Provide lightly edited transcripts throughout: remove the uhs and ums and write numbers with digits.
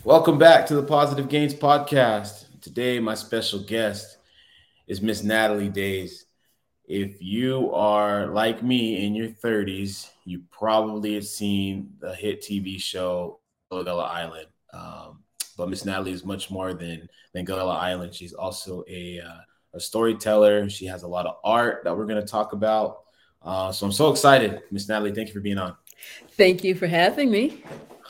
Welcome back to the Positive Gains Podcast. Today, my special guest is Miss Natalie Days. If you are like me in your 30s, you probably have seen the hit TV show Gullah Island. But Miss Natalie is much more than Gullah Island. She's also a storyteller. She has a lot of art that we're going to talk about. So I'm so excited. Miss Natalie, thank you for being on. Thank you for having me.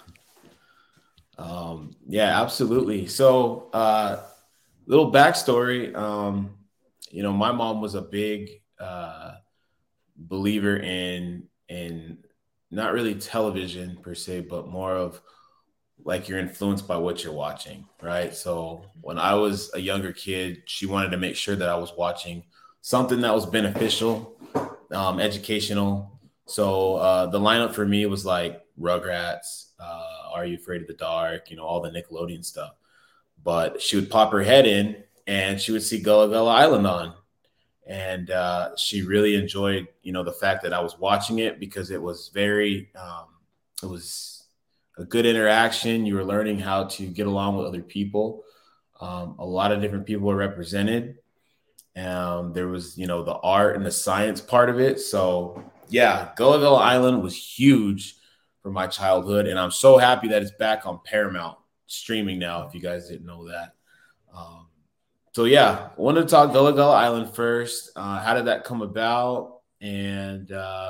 Yeah, absolutely. So, little backstory. My mom was a big believer in not really television per se, but more of like you're influenced by what you're watching, right? So when I was a younger kid, she wanted to make sure that I was watching something that was beneficial, educational. So the lineup for me was like Rugrats, Are You Afraid of the Dark, all the Nickelodeon stuff. But she would pop her head in and she would see Gullah Island on. And she really enjoyed, the fact that I was watching it because it was it was a good interaction. You were learning how to get along with other people. A lot of different people were represented. There was, the art and the science part of it. So yeah, Gullah Island was huge for my childhood. And I'm so happy that it's back on Paramount streaming now, if you guys didn't know that. So yeah, I wanted to talk Gullah Island first. How did that come about? And,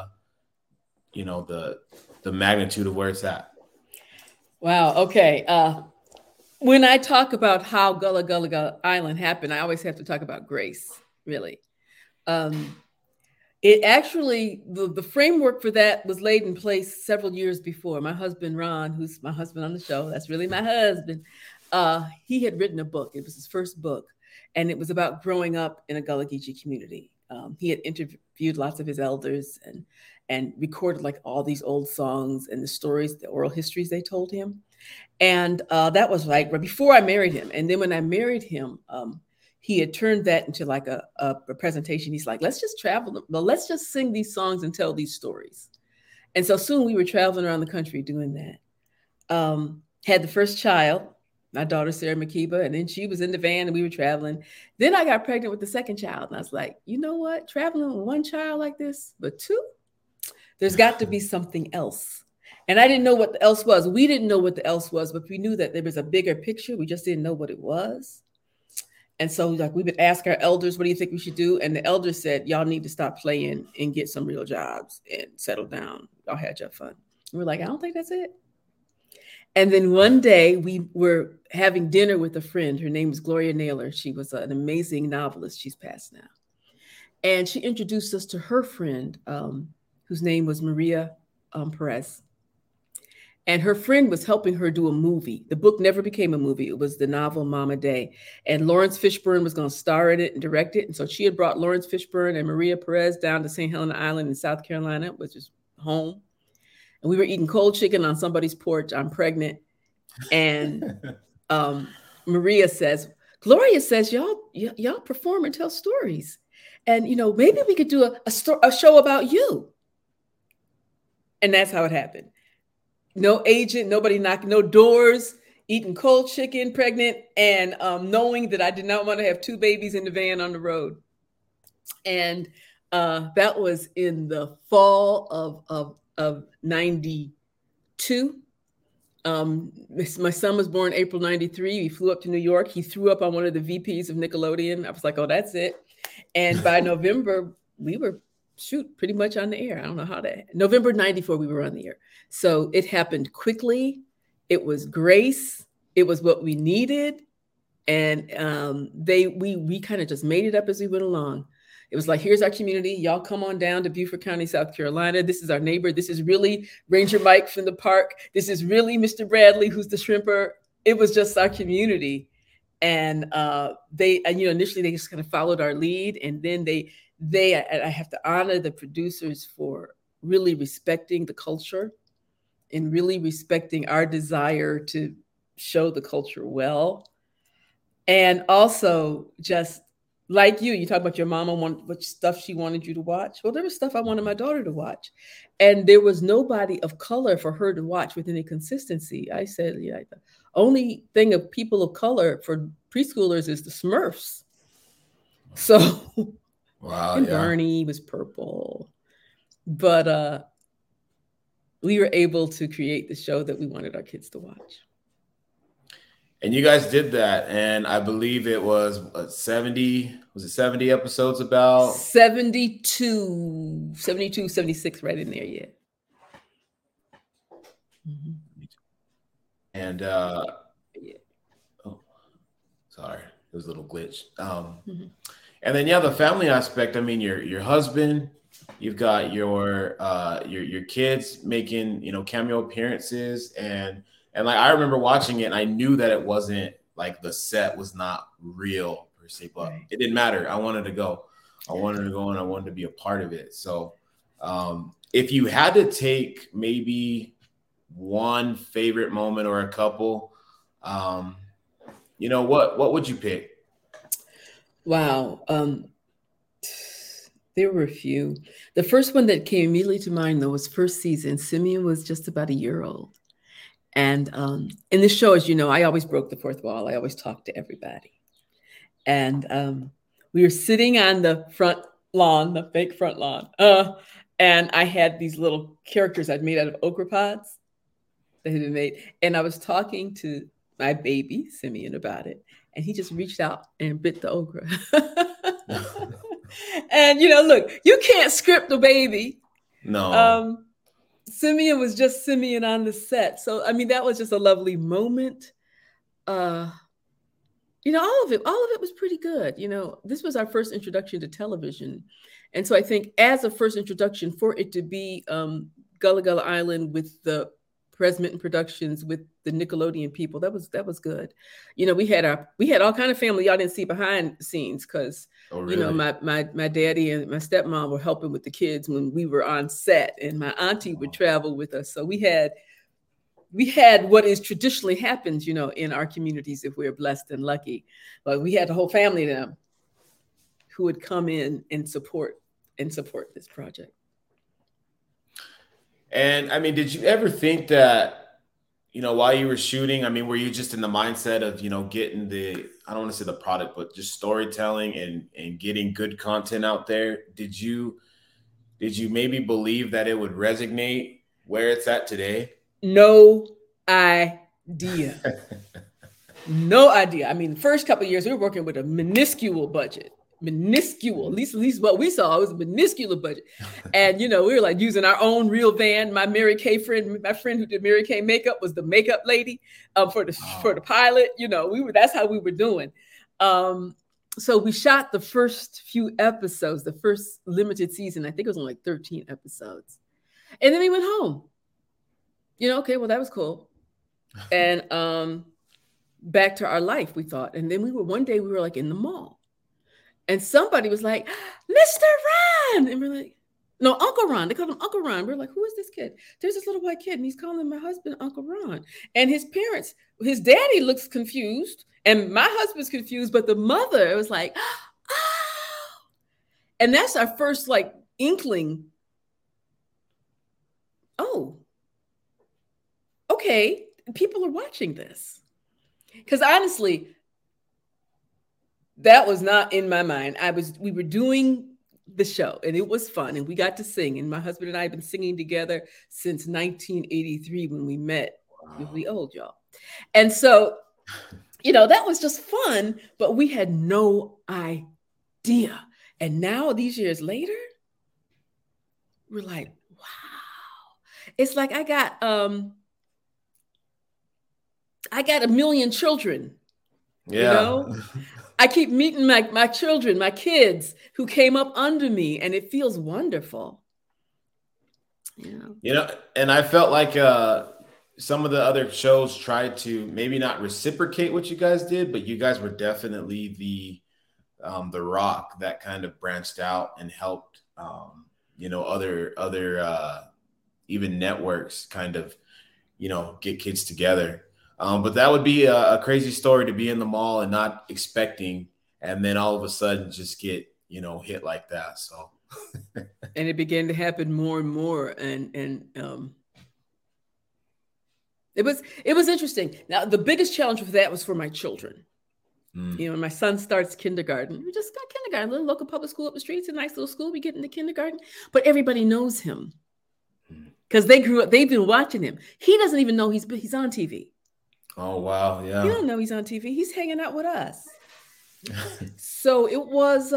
the magnitude of where it's at. Wow. Okay. When I talk about how Gullah Island happened, I always have to talk about Grace, really. Um, it actually, the framework for that was laid in place several years before. My husband, Ron, who's my husband on the show, that's really my husband, he had written a book. It was his first book, and it was about growing up in a Gullah Geechee community. He had interviewed lots of his elders and recorded like all these old songs and the stories, the oral histories they told him. And that was like right before I married him. And then when I married him, he had turned that into like a presentation. He's like, let's just travel. Well, let's just sing these songs and tell these stories. And so soon we were traveling around the country doing that. Had the first child, my daughter, Sarah McKeeba, and then she was in the van and we were traveling. Then I got pregnant with the second child. And I was like, you know what? Traveling with one child like this, but two, there's got to be something else. And I didn't know what the else was. We didn't know what the else was, but we knew that there was a bigger picture. We just didn't know what it was. And so like we would ask our elders, what do you think we should do? And the elders said, y'all need to stop playing and get some real jobs and settle down. Y'all had your fun. We were like, I don't think that's it. And then one day we were having dinner with a friend. Her name was Gloria Naylor. She was an amazing novelist. She's passed now. And she introduced us to her friend, whose name was Maria Perez. And her friend was helping her do a movie. The book never became a movie. It was the novel Mama Day. And Lawrence Fishburne was going to star in it and direct it. And so she had brought Lawrence Fishburne and Maria Perez down to St. Helena Island in South Carolina, which is home. And we were eating cold chicken on somebody's porch. I'm pregnant. And Gloria says, y'all perform and tell stories. And, maybe we could do a show about you. And that's how it happened. No agent, nobody knocking, no doors, eating cold chicken, pregnant, and knowing that I did not want to have two babies in the van on the road. And that was in the fall of 92. My son was born April 93. He flew up to New York. He threw up on one of the VPs of Nickelodeon. I was like, oh, that's it. And by November, we were pretty much on the air. I don't know how that. November 94, we were on the air. So it happened quickly. It was grace. It was what we needed. And we kind of just made it up as we went along. It was like, here's our community. Y'all come on down to Beaufort County, South Carolina. This is our neighbor. This is really Ranger Mike from the park. This is really Mr. Bradley, who's the shrimper. It was just our community. And initially they just kind of followed our lead. And then I have to honor the producers for really respecting the culture and really respecting our desire to show the culture well. And also just like you talk about your mama want what stuff she wanted you to watch. Well, there was stuff I wanted my daughter to watch, and there was nobody of color for her to watch with any consistency. I said, yeah, the only thing of people of color for preschoolers is the Smurfs. So, Wow, and yeah. Bernie was purple, but we were able to create the show that we wanted our kids to watch. And you guys did that, and I believe it was 70, was it 70 episodes about? 72, 72, 76, right in there, yeah. Mm-hmm. And yeah. Oh, sorry, it was a little glitch. Mm-hmm. And then the family aspect. I mean, your husband, you've got your kids making cameo appearances, and like I remember watching it, and I knew that it wasn't like the set was not real per se, but right. It didn't matter. I wanted to go. I wanted to go, and I wanted to be a part of it. So, if you had to take maybe one favorite moment or a couple, what would you pick? Wow. There were a few. The first one that came immediately to mind, though, was first season. Simeon was just about a year old. And in this show, as you know, I always broke the fourth wall. I always talked to everybody. And we were sitting on the front lawn, the fake front lawn. And I had these little characters I'd made out of okra pods that had been made. And I was talking to my baby, Simeon, about it. And he just reached out and bit the okra. And, look, you can't script a baby. No. Simeon was just Simeon on the set. So, I mean, that was just a lovely moment. All of it was pretty good. This was our first introduction to television. And so I think as a first introduction for it to be Gullah Gullah Island with the Presmitten Productions with the Nickelodeon people, that was good. We had all kind of family y'all didn't see behind the scenes because really? My daddy and my stepmom were helping with the kids when we were on set, and my auntie would travel with us. So we had what is traditionally happens, in our communities if we're blessed and lucky. But we had the whole family of them who would come in and support this project. And I mean, did you ever think that, while you were shooting, I mean, were you just in the mindset of, getting I don't want to say the product, but just storytelling and getting good content out there? Did you maybe believe that it would resonate where it's at today? No idea. No idea. I mean, the first couple of years, we were working with a minuscule budget. Minuscule, at least what we saw, it was a minuscule budget. And, we were like using our own real van. My Mary Kay friend, my friend who did Mary Kay makeup was the makeup lady for the pilot. That's how we were doing. So we shot the first few episodes, the first limited season. I think it was only like 13 episodes. And then we went home. Okay, well, that was cool. And back to our life, we thought. And then one day we were like in the mall. And somebody was like, Mr. Ron. And we're like, no, Uncle Ron. They called him Uncle Ron. We're like, who is this kid? There's this little white kid, and he's calling my husband Uncle Ron. And his parents, his daddy looks confused, and my husband's confused, but the mother was like, oh. And that's our first inkling. Oh, okay, people are watching this. Because honestly, that was not in my mind. We were doing the show, and it was fun, and we got to sing. And my husband and I have been singing together since 1983 when we met. Wow. We old, y'all. And so, that was just fun, but we had no idea. And now, these years later, we're like, wow. It's like I got a million children. Yeah. I keep meeting my children, my kids who came up under me, and it feels wonderful. And I felt like some of the other shows tried to maybe not reciprocate what you guys did, but you guys were definitely the rock that kind of branched out and helped, other even networks kind of, get kids together. But that would be a crazy story to be in the mall and not expecting and then all of a sudden just get, hit like that. So and it began to happen more and more, and it was interesting. Now the biggest challenge with that was for my children. When my son starts kindergarten, we just got kindergarten, a little local public school up the street. It's a nice little school. We get into kindergarten, but everybody knows him because they grew up. They've been watching him. He doesn't even know he's on TV. Oh wow, yeah. He don't know he's on TV. He's hanging out with us. So it was.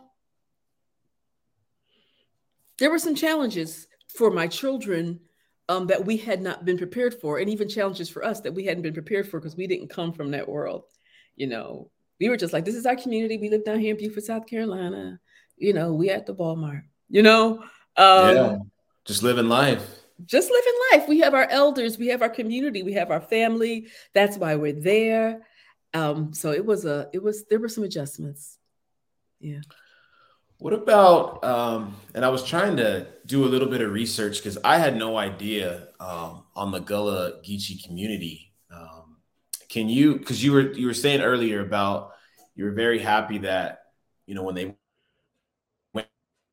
There were some challenges for my children that we had not been prepared for, and even challenges for us that we hadn't been prepared for because we didn't come from that world. We were just like, this is our community. We live down here in Beaufort, South Carolina. We at the Walmart. Yeah, just living life. Just living life. We have our elders. We have our community. We have our family. That's why we're there. So there were some adjustments. Yeah. What about, and I was trying to do a little bit of research because I had no idea on the Gullah Geechee community. Because you were saying earlier about you were very happy that, when they went,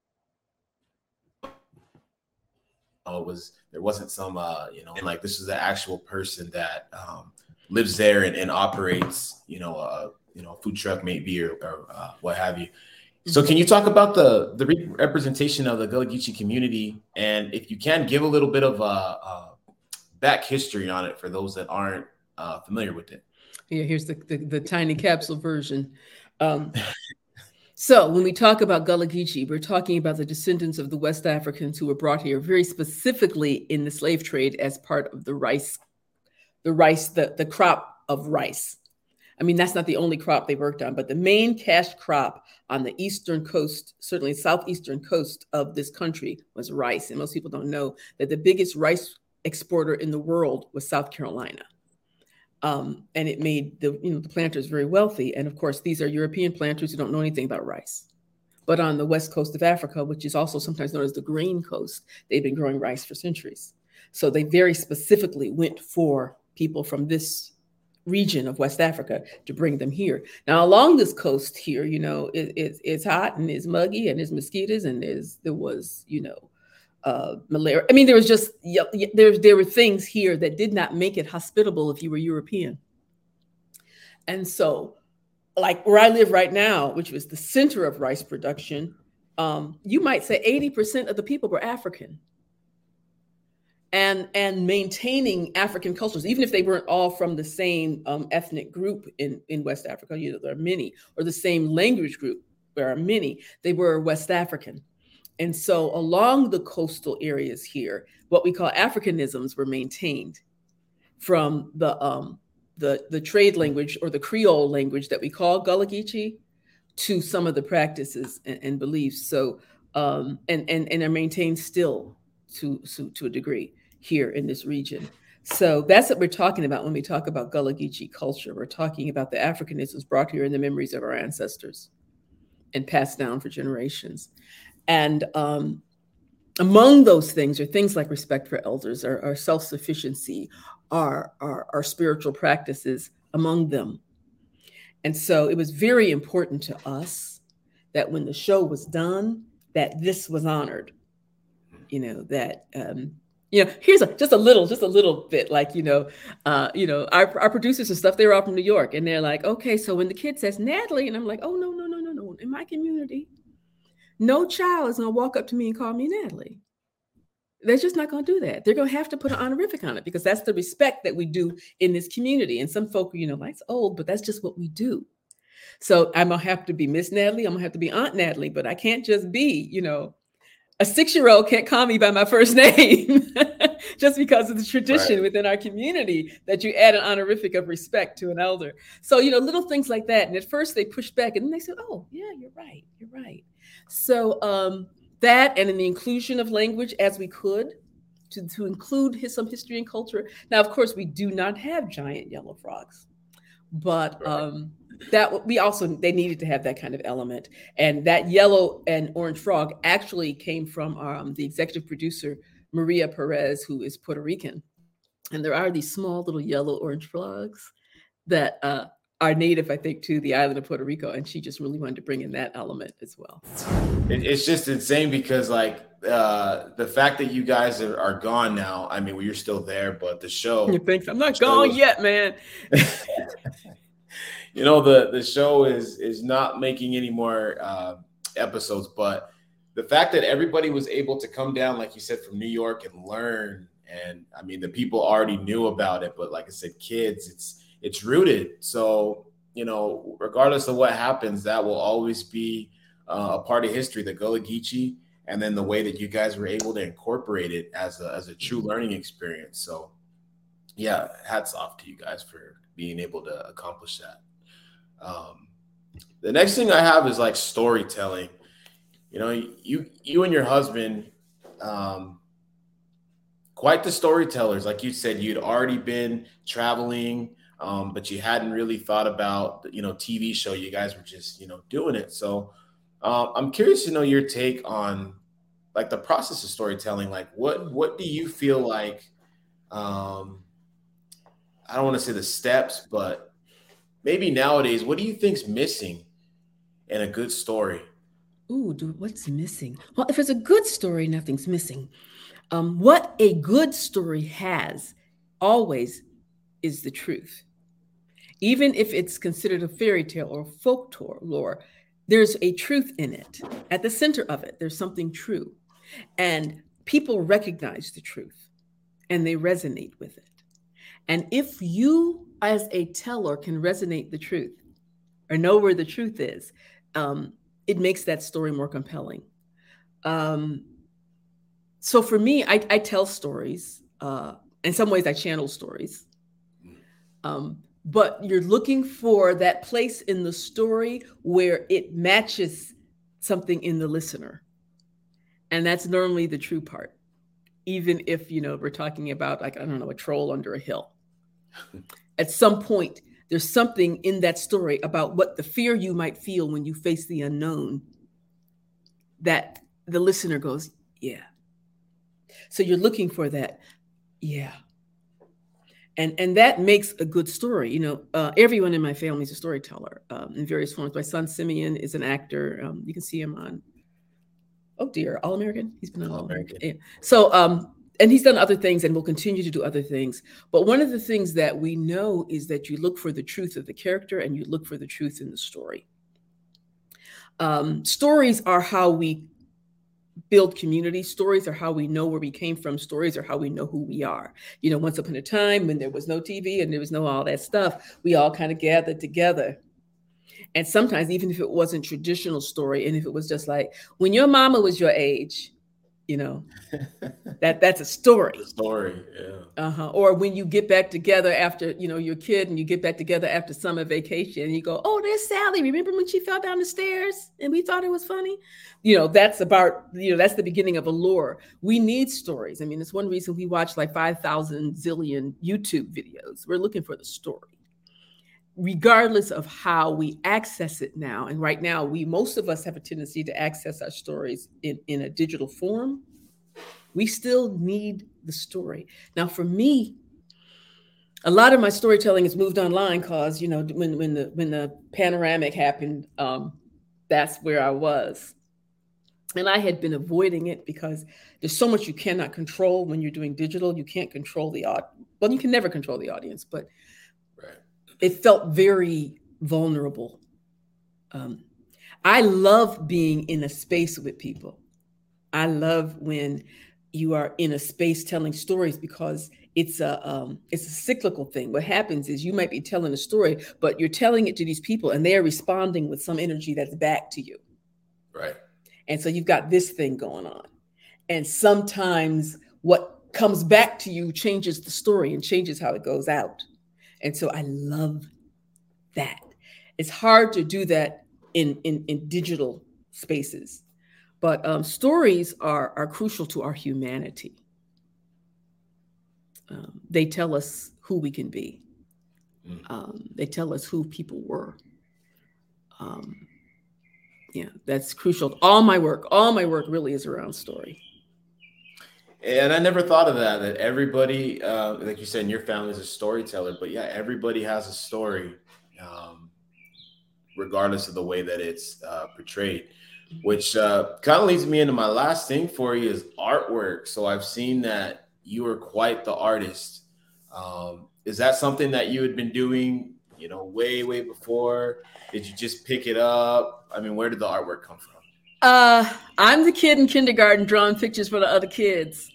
there wasn't some, like this is the actual person that lives there and operates, a food truck maybe or what have you. So can you talk about the representation of the Gullah Geechee community? And if you can, give a little bit of back history on it for those that aren't familiar with it. Yeah, here's the tiny capsule version. So when we talk about Gullah Geechee, we're talking about the descendants of the West Africans who were brought here very specifically in the slave trade as part of the crop of rice. I mean, that's not the only crop they worked on, but the main cash crop on the eastern coast, certainly southeastern coast of this country, was rice. And most people don't know that the biggest rice exporter in the world was South Carolina. And it made the planters very wealthy. And of course, these are European planters who don't know anything about rice. But on the west coast of Africa, which is also sometimes known as the grain coast, they've been growing rice for centuries. So they very specifically went for people from this region of West Africa to bring them here. Now, along this coast here, it's hot and it's muggy and there's mosquitoes and there was malaria. I mean, there was just, there were things here that did not make it hospitable if you were European. And so, like where I live right now, which was the center of rice production, you might say 80% of the people were African. And maintaining African cultures, even if they weren't all from the same ethnic group in West Africa, there are many, or the same language group, there are many, they were West African. And so along the coastal areas here, what we call Africanisms were maintained from the trade language or the Creole language that we call Gullah Geechee to some of the practices and beliefs. So, and are maintained still to a degree here in this region. So that's what we're talking about when we talk about Gullah Geechee culture. We're talking about the Africanisms brought here in the memories of our ancestors and passed down for generations. And among those things are things like respect for elders, our self-sufficiency, our spiritual practices among them. And so it was very important to us that when the show was done, that this was honored. Here's just a little bit, like, our producers and stuff, they're all from New York, and they're like, okay, so when the kid says Natalie, and I'm like, oh, no. In my community, no child is going to walk up to me and call me Natalie. They're just not going to do that. They're going to have to put an honorific on it because that's the respect that we do in this community. And some folk, like, it's old, but that's just what we do. So I'm going to have to be Miss Natalie. I'm going to have to be Aunt Natalie, but I can't just be, a 6-year-old can't call me by my first name just because of the tradition within our community that you add an honorific of respect to an elder. So, little things like that. And at first they pushed back and then they said, oh, yeah, you're right. So that, and in the inclusion of language as we could to include some history and culture. Now, of course, we do not have giant yellow frogs, but they needed to have that kind of element. And that yellow and orange frog actually came from the executive producer, Maria Perez, who is Puerto Rican. And there are these small little yellow orange frogs that are native, I think, to the island of Puerto Rico, and she just really wanted to bring in that element as well. It's just insane because like the fact that you guys are gone now. I mean, well, you're still there, but the show. Thanks. I'm not gone yet, man. You know, the show is not making any more episodes, but the fact that everybody was able to come down, like you said, from New York and learn, and I mean, the people already knew about it, but like I said, kids, it's rooted. So, you know, regardless of what happens, that will always be a part of history, the Gullah Geechee, and then the way that you guys were able to incorporate it as a true learning experience. So, yeah, hats off to you guys for being able to accomplish that. The next thing I have is like storytelling. You know, you and your husband, quite the storytellers. Like you said, you'd already been traveling, but you hadn't really thought about, you know, TV show. You guys were just, you know, doing it. So I'm curious to know your take on like the process of storytelling. Like what do you feel like, I don't want to say the steps, but maybe nowadays, what do you think's missing in a good story? Ooh, what's missing? Well, if it's a good story, nothing's missing. What a good story has always is the truth. Even if it's considered a fairy tale or folk lore, there's a truth in it. At the center of it, there's something true. And people recognize the truth and they resonate with it. And if you, as a teller, can resonate the truth or know where the truth is, it makes that story more compelling. So for me, I tell stories. In some ways, I channel stories. But you're looking for that place in the story where it matches something in the listener. And that's normally the true part. Even if, you know, we're talking about, like, I don't know, a troll under a hill. At some point, there's something in that story about what the fear you might feel when you face the unknown that the listener goes, yeah. So you're looking for that, yeah. And that makes a good story. You know, everyone in my family is a storyteller in various forms. My son Simeon is an actor. You can see him on, oh dear, All American. He's been on All American. Yeah. So, and he's done other things and will continue to do other things. But one of the things that we know is that you look for the truth of the character and you look for the truth in the story. Stories are how we build community. Stories are how we know where we came from. Stories are how we know who we are. You know, once upon a time when there was no TV and there was no all that stuff, we all kind of gathered together. And sometimes even if it wasn't traditional story, and if it was just like when your mama was your age, you know, that's a story. A story, yeah. Or when you get back together after, you know, your kid and you get back together after summer vacation and you go, oh, there's Sally. Remember when she fell down the stairs and we thought it was funny? You know, that's about, you know, that's the beginning of a lore. We need stories. I mean, it's one reason we watch like 5,000 zillion YouTube videos. We're looking for the story, regardless of how we access it now. And right now, most of us have a tendency to access our stories in a digital form. We still need the story. Now, for me, a lot of my storytelling has moved online because, you know, when the panoramic happened, that's where I was. And I had been avoiding it because there's so much you cannot control when you're doing digital. You can't control the audience. Well, you can never control the audience, but it felt very vulnerable. I love being in a space with people. I love when you are in a space telling stories because it's a cyclical thing. What happens is you might be telling a story, but you're telling it to these people and they are responding with some energy that's back to you. Right. And so you've got this thing going on. And sometimes what comes back to you changes the story and changes how it goes out. And so I love that. It's hard to do that in digital spaces, but stories are crucial to our humanity. They tell us who we can be. They tell us who people were. Yeah, that's crucial. All my work really is around story. And I never thought of that everybody, like you said, in your family is a storyteller, but yeah, everybody has a story. regardless of the way that it's portrayed. Which kind of leads me into my last thing for you is artwork. So I've seen that you are quite the artist. Is that something that you had been doing, way, way before? Did you just pick it up? I mean, where did the artwork come from? I'm the kid in kindergarten drawing pictures for the other kids.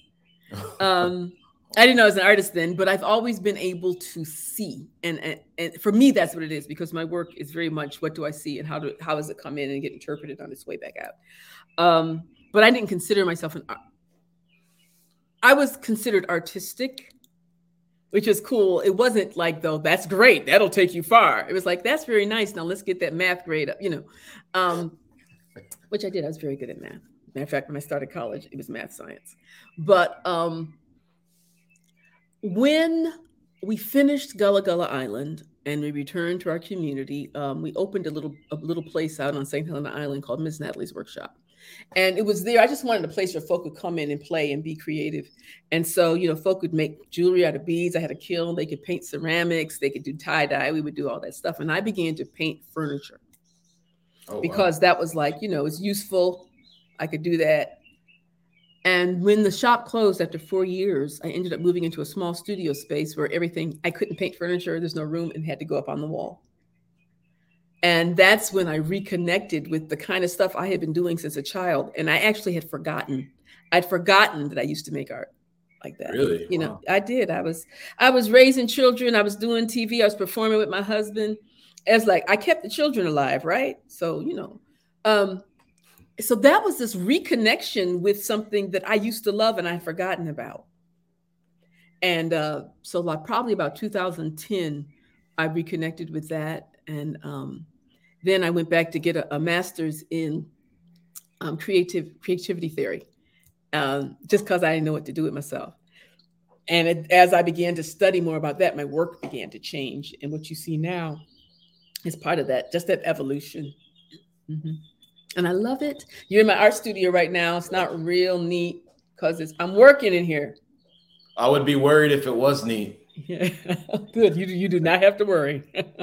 I didn't know I was an artist then, but I've always been able to see. And for me, that's what it is, because my work is very much, what do I see and how does it come in and get interpreted on its way back out? But I didn't consider myself I was considered artistic, which is cool. It wasn't like, though, that's great, that'll take you far. It was like, that's very nice. Now let's get that math grade up, which I did. I was very good at math. Matter of fact, when I started college, it was math science. But when we finished Gullah Gullah Island and we returned to our community, we opened a little place out on St. Helena Island called Miss Natalie's Workshop. And it was there. I just wanted a place where folk could come in and play and be creative. And so, folk could make jewelry out of beads. I had a kiln. They could paint ceramics. They could do tie-dye. We would do all that stuff. And I began to paint furniture because that was like, it's useful. I could do that. And when the shop closed after 4 years, I ended up moving into a small studio space where I couldn't paint furniture. There's no room and had to go up on the wall. And that's when I reconnected with the kind of stuff I had been doing since a child. And I actually had forgotten. I'd forgotten that I used to make art like that. Really? Wow. I did. I was raising children. I was doing TV. I was performing with my husband. It's like I kept the children alive, right? So, so that was this reconnection with something that I used to love and I'd forgotten about. And so like probably about 2010, I reconnected with that. And then I went back to get a master's in creativity theory, just because I didn't know what to do with myself. And as I began to study more about that, my work began to change. And what you see now is part of that, just that evolution. Mm-hmm. And I love it. You're in my art studio right now. It's not real neat because I'm working in here. I would be worried if it was neat. Yeah, good. You do not have to worry.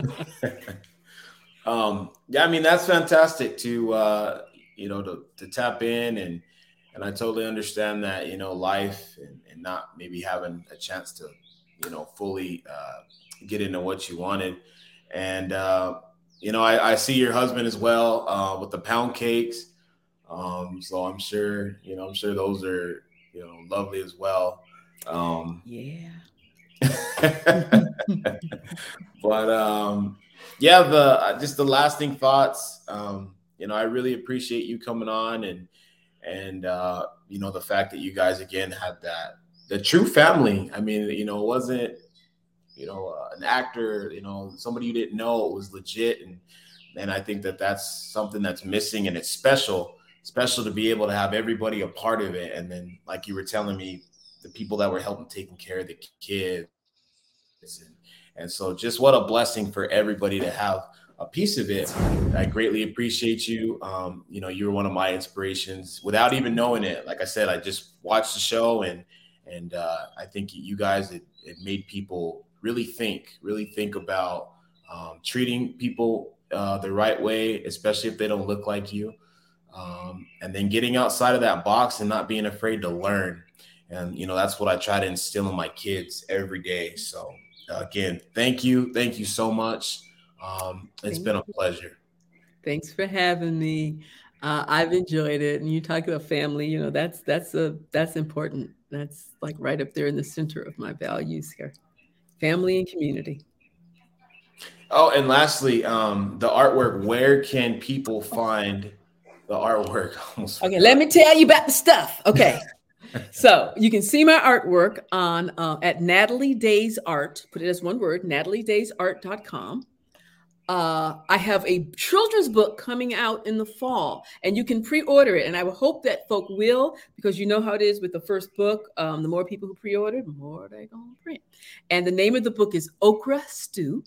Yeah, I mean, that's fantastic to tap in and I totally understand that, life and not maybe having a chance to, fully get into what you wanted. And, I see your husband as well with the pound cakes. So I'm sure those are, lovely as well. Yeah. But yeah, just the lasting thoughts. I really appreciate you coming on and the fact that you guys again had the true family. I mean, it wasn't an actor, somebody you didn't know. It was legit, and I think that's something that's missing, and it's special to be able to have everybody a part of it. And then, like you were telling me, the people that were helping taking care of the kids. And so just what a blessing for everybody to have a piece of it. I greatly appreciate you. You were one of my inspirations without even knowing it. Like I said, I just watched the show and I think you guys, it made people really think about treating people the right way, especially if they don't look like you. And then getting outside of that box and not being afraid to learn. And, that's what I try to instill in my kids every day. So again, thank you so much. It's been a pleasure. Thanks for having me. I've enjoyed it. And you talk about family, that's important. That's like right up there in the center of my values here. Family and community. Oh, and lastly, the artwork, where can people find the artwork? Okay, let me tell you about the stuff. Okay. So you can see my artwork on at Natalie Days Art. Put it as one word, nataliedaysart.com. I have a children's book coming out in the fall, and you can pre-order it. And I will hope that folk will, because you know how it is with the first book. The more people who pre-order, the more they're going to print. And the name of the book is Okra Stew,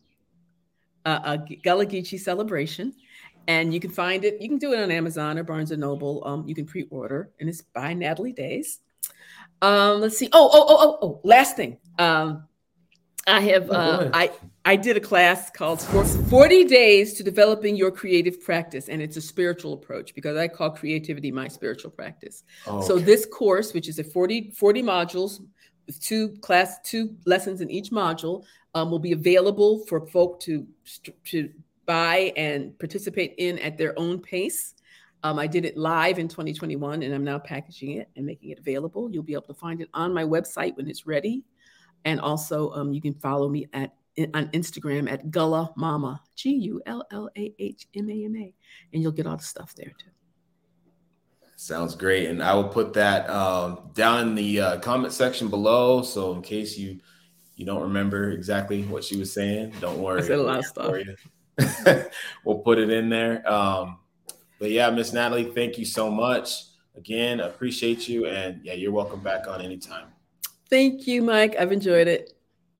a Gullah Geechee celebration. And you can find it. You can do it on Amazon or Barnes & Noble. You can pre-order, and it's by Natalie Days. Let's see. Last thing. I have No, go ahead. I did a class called 40 Days to Developing Your Creative Practice, and it's a spiritual approach because I call creativity my spiritual practice. So Okay. this course, which is a 40 modules with two lessons in each module, will be available for folk to buy and participate in at their own pace. I did it live in 2021, and I'm now packaging it and making it available. You'll be able to find it on my website when it's ready. And also, you can follow me on Instagram at Gullah Mama, GullahMama, and you'll get all the stuff there too. Sounds great. And I will put that down in the comment section below. So in case you don't remember exactly what she was saying, don't worry. I said a lot of stuff. We'll put it in there. But yeah, Miss Natalie, thank you so much. Again, appreciate you. And yeah, you're welcome back on anytime. Thank you, Mike. I've enjoyed it.